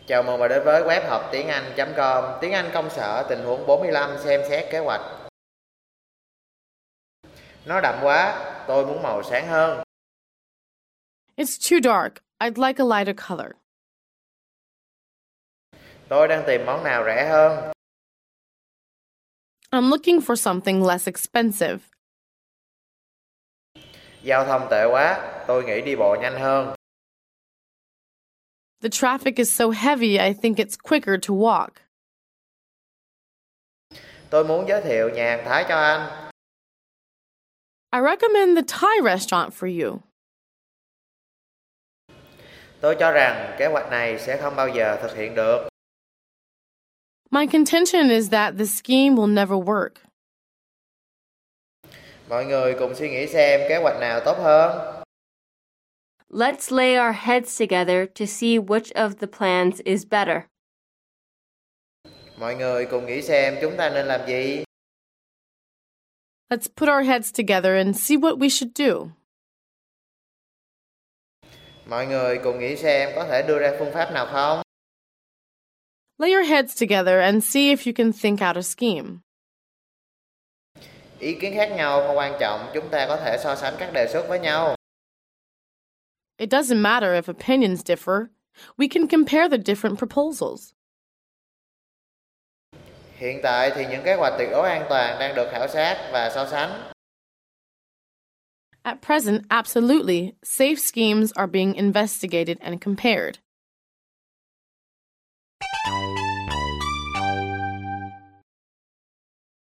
Chào mừng bạn đến với web học tiếng Anh.com, tiếng Anh công sở tình huống 45 xem xét kế hoạch. Nó đậm quá, tôi muốn màu sáng hơn. It's too dark. I'd like a lighter color. Tôi đang tìm món nào rẻ hơn. I'm looking for something less expensive. Giao thông tệ quá, tôi nghĩ đi bộ nhanh hơn. The traffic is so heavy, I think it's quicker to walk. Tôi muốn giới thiệu nhà hàng Thái cho anh. I recommend the Thai restaurant for you. Tôi cho rằng kế hoạch này sẽ không bao giờ thực hiện được. My contention is that the scheme will never work. Mọi người cùng suy nghĩ xem kế hoạch nào tốt hơn. Let's lay our heads together to see which of the plans is better. Mọi người cùng nghĩ xem chúng ta nên làm gì. Let's put our heads together and see what we should do. Mọi người cùng nghĩ xem có thể đưa ra phương pháp nào không. Lay your heads together and see if you can think out a scheme. Ý kiến khác nhau không quan trọng, chúng ta có thể so sánh các đề xuất với nhau. It doesn't matter if opinions differ. We can compare the different proposals. Hiện tại thì những kế hoạch tuyệt đối an toàn đang được khảo sát và so sánh. At present, absolutely, safe schemes are being investigated and compared.